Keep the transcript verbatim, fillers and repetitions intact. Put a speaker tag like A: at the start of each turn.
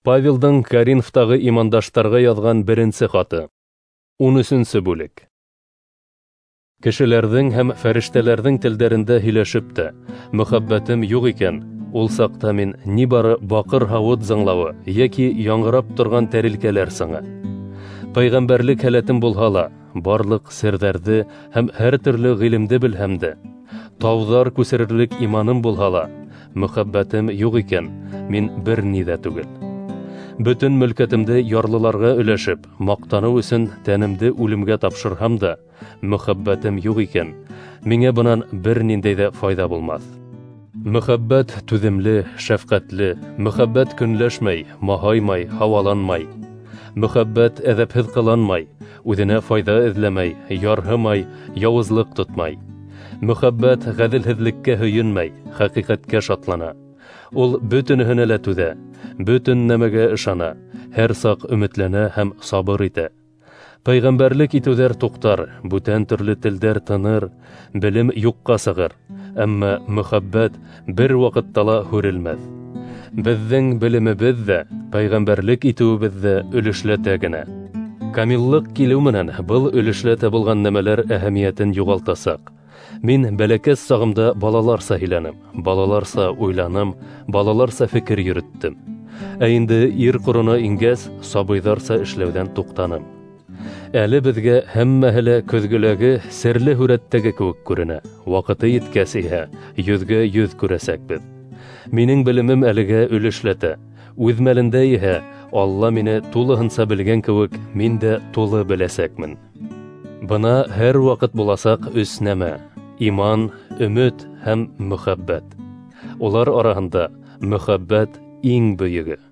A: Павелдың Коринфтагы имандаштарга язган беренче хаты. ун өченче бүлек. Кешеләрнең һәм фәрештәләрнең телдәрендә һөйләшеп тә, мөхәббәтем юк икән, ул сакта мин нибары бакыр һавыт зыңлавы яки яңгырап торган тәрилкәләр сыңы. Пәйгамбәрлек һәләтем булһа ла, барлык серләрне һәм һәр төрле гыйлемде белһәм дә, тауҙар күсерерлек иманым булһа ла, мөхәббәтем юк икән, мин бер ни дә түгел. Бөтен мөлкәтемде ярлыларга өләшеп, мактану өсөн тәнемде үлемгә тапшырһам да, мөхәббәтем юк икән, миңә бынан бер ниндәй дә файда булмаҫ. Мөхәббәт түҙемле, шәфҡәтле, мөхәббәт көнләшмәй, маһаймай, һауаланмай. Мөхәббәт әҙәпһеҙ ҡыланмай, үҙенә файҙа эҙләмәй, ярһымай, яуызлыҡ тотмай. Мөхәббәт ғәҙелһеҙлеккә һөйөнмәй, хәҡиҡәткә шатлана. Ул бөтөнөһөнә лә түҙә, бөтөн нәмәгә ышана, һәр саҡ өмөтләнә һәм сабыр итә. Пәйғәмбәрлек итеүҙәр туҡтар, бүтән төрлө телдәр тыныр, белем юҡҡа сығыр, әммә мөхәббәт бер ваҡытта ла һүрелмәҫ. Беҙҙең белемебеҙ ҙә, пәйғәмбәрлек итеүебеҙ ҙә өлөшләтә генә. Камиллыҡ килеү менән был өлөшләтә булған нәмәләр әһәмиәтен юғалтасаҡ. Мин бәләкәс сағымда балаларса һөйләнем, балаларса уйланым, балаларса фекер йөрөттөм. Ә инде ир ҡорона ингәс, сабыйҙарса эшләүҙән туҡтаным. Әле беҙгә һәммәһе лә көҙгөләге серле һүрәттәге кеүек күренә. Ваҡыты еткәс иһә, йөҙгә йөҙ күрәсәкбеҙ. Минең белемем әлегә өлөшләтә. Үҙ мәлендә иһә, Алла мине тулыһынса белгән кеүек, мин дә тулы беләсәкмен. Бына һәр ваҡыт буласаҡ өс нәмә: иман, өмөт һәм мөхәббәт. Улар араһында мөхәббәт иң бөйөгө.